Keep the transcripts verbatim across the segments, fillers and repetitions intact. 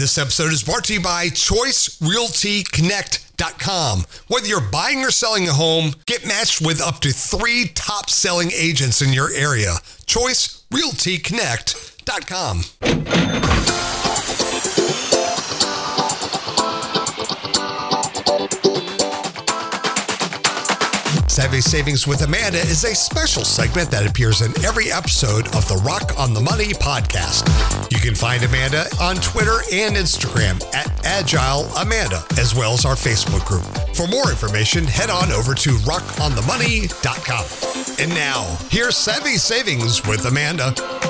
This episode is brought to you by Choice Realty Connect dot com. Whether you're buying or selling a home, get matched with up to three top selling agents in your area. Choice Realty Connect dot com. Savvy Savings with Amanda is a special segment that appears in every episode of the Rock on the Money podcast. You can find Amanda on Twitter and Instagram at Agile Amanda, as well as our Facebook group. For more information, head on over to rock on the money dot com. And now, here's Savvy Savings with Amanda.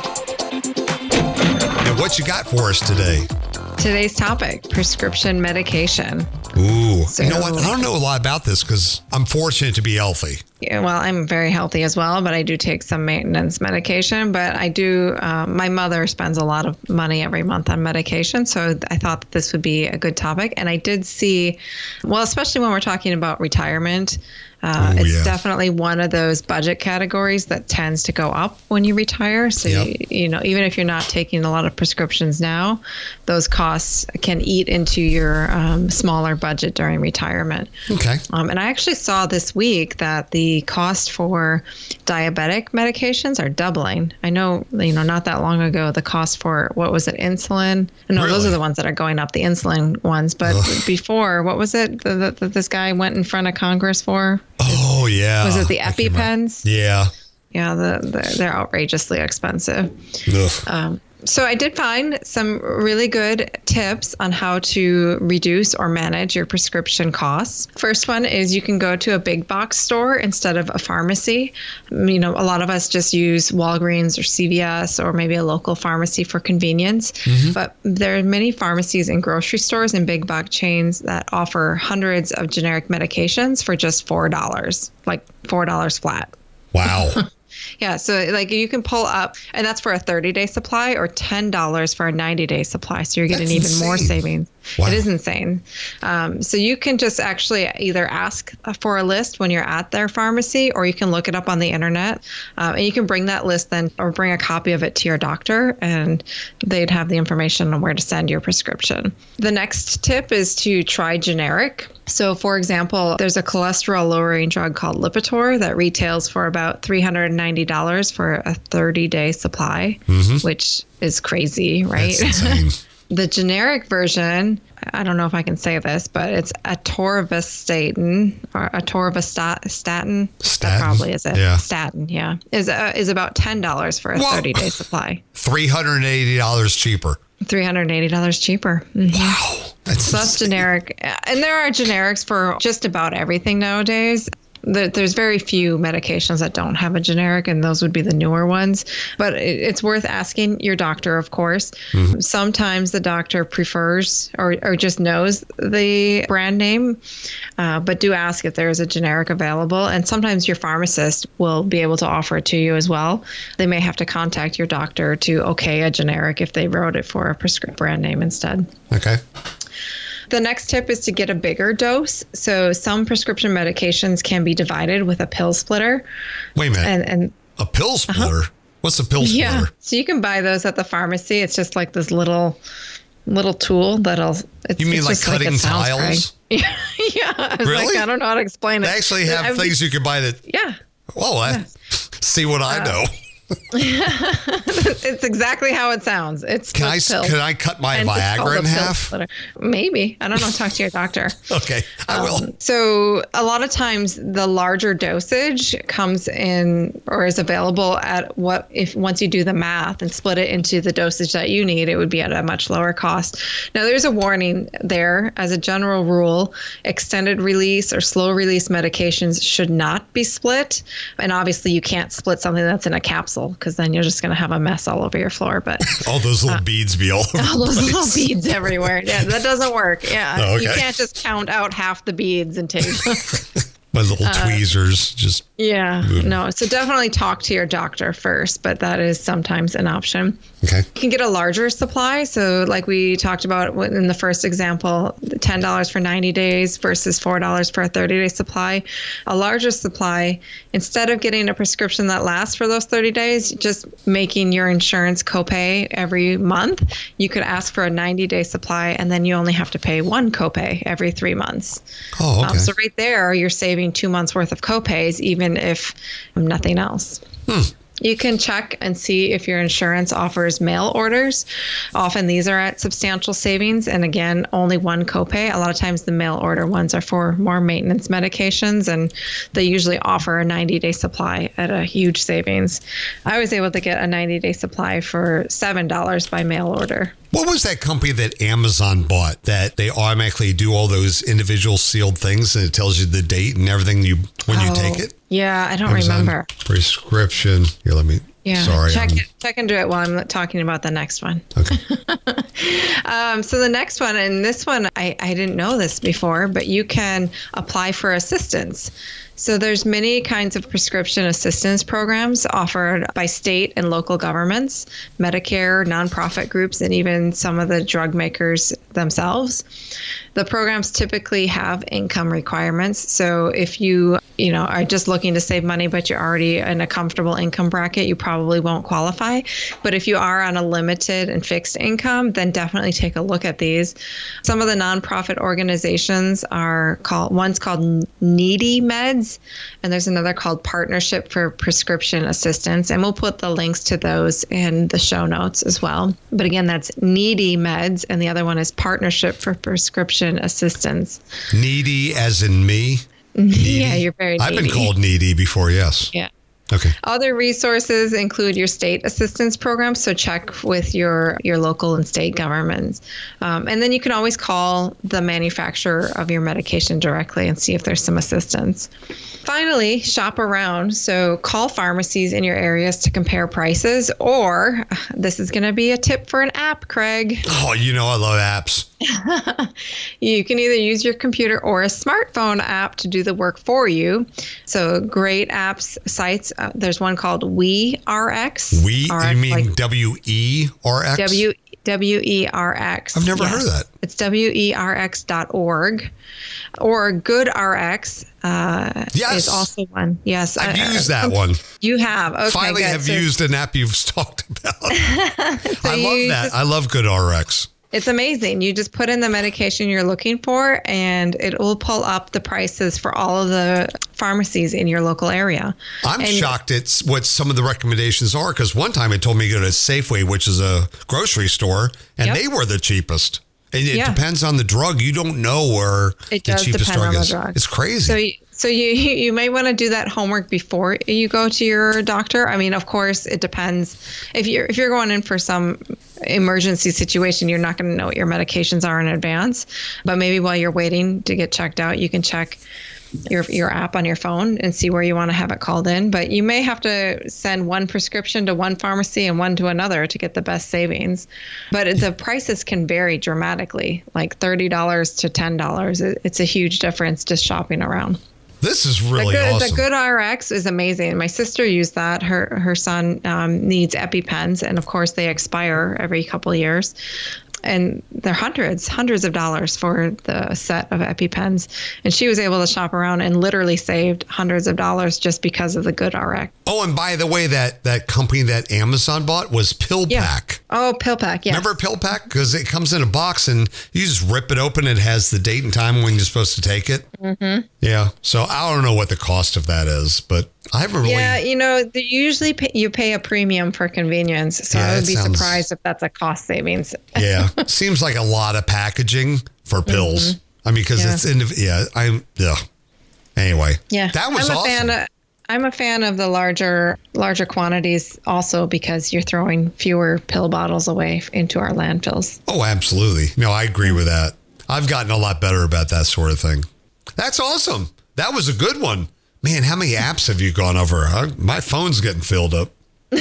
And what you got for us today? Today's topic, prescription medication. Ooh, So- you know what? I don't know a lot about this because I'm fortunate to be healthy. Yeah, well, I'm very healthy as well, but I do take some maintenance medication. But I do, um, my mother spends a lot of money every month on medication. So I thought that this would be a good topic. And I did see, well, especially when we're talking about retirement, uh, Ooh, it's yeah. definitely one of those budget categories that tends to go up when you retire. So, Yep. you, you know, even if you're not taking a lot of prescriptions now, those costs can eat into your um, smaller budget during retirement. Okay. Um, and I actually saw this week that the cost for diabetic medications are doubling. I know, you know, not that long ago, the cost for, what was it, insulin? No, those Really? are the ones that are going up, the insulin ones. But Ugh. before, what was it that, that this guy went in front of Congress for? Oh, yeah. Was it the I can remember. EpiPens? Yeah. Yeah, the, the, they're outrageously expensive. Ugh. Um, so I did find some really good tips on how to reduce or manage your prescription costs. First one is you can go to a big box store instead of a pharmacy. You know, a lot of us just use Walgreens or C V S or maybe a local pharmacy for convenience. But there are many pharmacies and grocery stores and big box chains that offer hundreds of generic medications for just four dollars, like four dollars flat. Wow. Yeah, so like you can pull up, and that's for a thirty-day supply or ten dollars for a ninety-day supply. So you're getting That's even more insane. savings. Wow. It is insane. Um, so you can just actually either ask for a list when you're at their pharmacy, or you can look it up on the internet, um, and you can bring that list then, or bring a copy of it to your doctor, and they'd have the information on where to send your prescription. The next tip is to try generic. So, for example, there's a cholesterol-lowering drug called Lipitor that retails for about three hundred ninety dollars for a thirty-day supply, which is crazy, right? That's insane. The generic version, I don't know if I can say this, but it's atorvastatin or atorvastatin. That Statin? probably is it. Yeah. Statin, yeah, is uh, is about ten dollars for a Whoa. thirty-day supply. three hundred eighty dollars cheaper. three hundred eighty dollars cheaper. Mhm. Wow. That's, So that's insane. generic. And there are generics for just about everything nowadays. There- There's very few medications that don't have a generic, and those would be the newer ones. But it- it's worth asking your doctor, of course. Sometimes the doctor prefers or, or just knows the brand name, uh, but do ask if there is a generic available. And sometimes your pharmacist will be able to offer it to you as well. They may have to contact your doctor to okay a generic if they wrote it for a prescription brand name instead. Okay. The next tip is to get a bigger dose. So some prescription medications can be divided with a pill splitter. Wait a minute. And, and a pill splitter? What's a pill splitter? yeah, so you can buy those at the pharmacy. It's just like this little little tool that'll. It's, You mean it's like just cutting it sounds tiles? right. Yeah, yeah. I was Really? like, I don't know how to explain it. They actually have I've- things you can buy that. Yeah. Oh, I see what I know. It's exactly how it sounds. It's Can I, splits pills. can I cut my And it's called Viagra a in pill half? splitter. Maybe. I don't know. Talk to your doctor. Okay, I will. Um, so a lot of times the larger dosage comes in or is available at what if once you do the math and split it into the dosage that you need, it would be at a much lower cost. Now there's a warning there. As a general rule, extended release or slow release medications should not be split. And obviously you can't split something that's in a capsule because then you're just going to have a mess all over your floor. But All those little beads be all over all the those little place. beads everywhere. Yeah, that doesn't work. Yeah, Oh, you okay. can't just count out half the beads and take them. My little tweezers just. Yeah, no. So definitely talk to your doctor first, but that is sometimes an option. Okay. You can get a larger supply. So like we talked about in the first example, ten dollars for ninety days versus four dollars for a thirty-day supply. A larger supply, instead of getting a prescription that lasts for those thirty days, just making your insurance copay every month, you could ask for a ninety-day supply, and then you only have to pay one copay every three months. Oh, okay. Um, so right there, you're saving two months worth of copays, even if nothing else. Hmm. You can check and see if your insurance offers mail orders. Often these are at substantial savings. And again, only one copay. A lot of times the mail order ones are for more maintenance medications, and they usually offer a ninety-day supply at a huge savings. I was able to get a ninety-day supply for seven dollars by mail order. What was that company that Amazon bought that they automatically do all those individual sealed things and it tells you the date and everything you when oh, you take it? Yeah, I don't Amazon remember. Prescription. Here, let me. Yeah, sorry. check I'm, it, check into it while I'm talking about the next one. Okay. um, so the next one, and this one, I, I didn't know this before, but you can apply for assistance. So there's many kinds of prescription assistance programs offered by state and local governments, Medicare, nonprofit groups, and even some of the drug makers themselves. The programs typically have income requirements. So if you, you know, are just looking to save money, but you're already in a comfortable income bracket, you probably won't qualify. But if you are on a limited and fixed income, then definitely take a look at these. Some of the nonprofit organizations are called, one's called Needy Meds, and there's another called Partnership for Prescription Assistance. And we'll put the links to those in the show notes as well. But again, that's Needy Meds, and the other one is Partnership for Prescription Assistance. Needy as in me? Needy. Yeah, you're very needy. I've been called needy before, yes. Yeah. Okay. Other resources include your state assistance programs, so check with your, your local and state governments. Um, and then you can always call the manufacturer of your medication directly and see if there's some assistance. Finally, shop around. So call pharmacies in your areas to compare prices, or this is going to be a tip for an app, Craig. Oh, you know I love apps. You can either use your computer or a smartphone app to do the work for you. So great apps, sites. Uh, there's one called WeRx. We, you mean like W E R X? W W E R X. I've never yes. heard of that. It's W E R X dot org. Or GoodRx uh, yes. is also one. Yes. I've uh, used that one. You have. Okay, Finally good. have so, used an app you've talked about. so I love that. Just, I love GoodRx. It's amazing. You just put in the medication you're looking for, and it will pull up the prices for all of the pharmacies in your local area. I'm and, shocked at what some of the recommendations are, because one time it told me to go to Safeway, which is a grocery store, and yep. they were the cheapest. And it yeah. depends on the drug. You don't know where it the does cheapest depend drug on is. The drug. It's crazy. So, so you you may want to do that homework before you go to your doctor. I mean, of course, it depends. If you're if you're going in for some emergency situation, you're not going to know what your medications are in advance. But maybe while you're waiting to get checked out, you can check your your app on your phone and see where you want to have it called in. But you may have to send one prescription to one pharmacy and one to another to get the best savings. But the prices can vary dramatically, like thirty dollars to ten dollars. It's a huge difference just shopping around. This is really the good, awesome. The GoodRx is amazing. My sister used that. Her her son um, needs EpiPens, and of course they expire every couple of years. And they're hundreds, hundreds of dollars for the set of EpiPens. And she was able to shop around and literally saved hundreds of dollars just because of the GoodRx. Oh, and by the way, that, that company that Amazon bought was PillPack. Yeah. Oh, PillPack, yes. Remember PillPack? Because it comes in a box and you just rip it open. It has the date and time when you're supposed to take it. Mm-hmm. Yeah. So I don't know what the cost of that is, but I haven't really. Yeah, you know, they usually pay, you pay a premium for convenience. So yeah, I would be sounds... surprised if that's a cost savings. Yeah. Seems like a lot of packaging for pills. Mm-hmm. I mean, because yeah. it's in, yeah, I'm, yeah. Anyway. Yeah. That was I'm a awesome. Fan of, I'm a fan of the larger, larger quantities also because you're throwing fewer pill bottles away into our landfills. Oh, absolutely. No, I agree with that. I've gotten a lot better about that sort of thing. That's awesome. That was a good one. Man, how many apps have you gone over? Huh? My phone's getting filled up.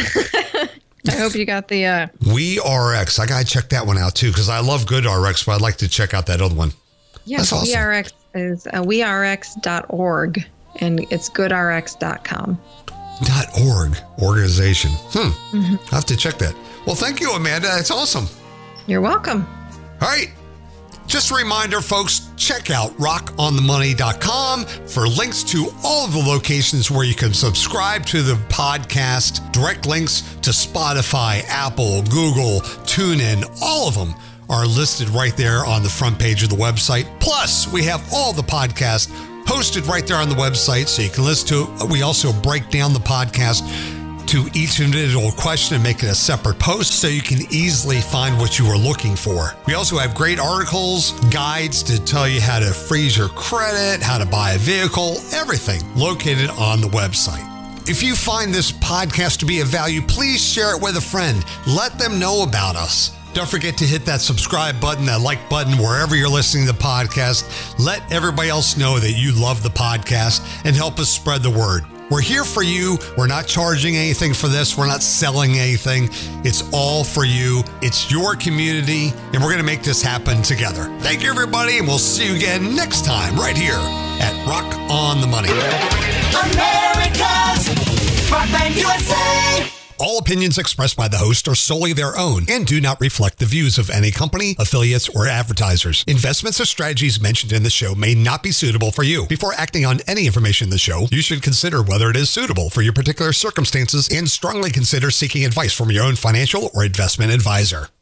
I hope you got the... Uh... WeRx. I got to check that one out, too, because I love GoodRx, but I'd like to check out that other one. Yeah, That's awesome. WeRx is uh, we R X dot org, and it's good R X dot com. Dot .org. Organization. Hmm. Mm-hmm. I'll have to check that. Well, thank you, Amanda. That's awesome. You're welcome. All right. Just a reminder, folks, check out rock on the money dot com for links to all of the locations where you can subscribe to the podcast, direct links to Spotify, Apple, Google, TuneIn, all of them are listed right there on the front page of the website. Plus, we have all the podcasts hosted right there on the website so you can listen to it. We also break down the podcast to each individual question and make it a separate post so you can easily find what you are looking for. We also have great articles, guides to tell you how to freeze your credit, how to buy a vehicle, everything located on the website. If you find this podcast to be of value, please share it with a friend. Let them know about us. Don't forget to hit that subscribe button, that like button, wherever you're listening to the podcast. Let everybody else know that you love the podcast and help us spread the word. We're here for you. We're not charging anything for this. We're not selling anything. It's all for you. It's your community, and we're going to make this happen together. Thank you, everybody, and we'll see you again next time right here at Rock on the Money. America's Rock Band U S A. All opinions expressed by the host are solely their own and do not reflect the views of any company, affiliates, or advertisers. Investments or strategies mentioned in the show may not be suitable for you. Before acting on any information in the show, you should consider whether it is suitable for your particular circumstances and strongly consider seeking advice from your own financial or investment advisor.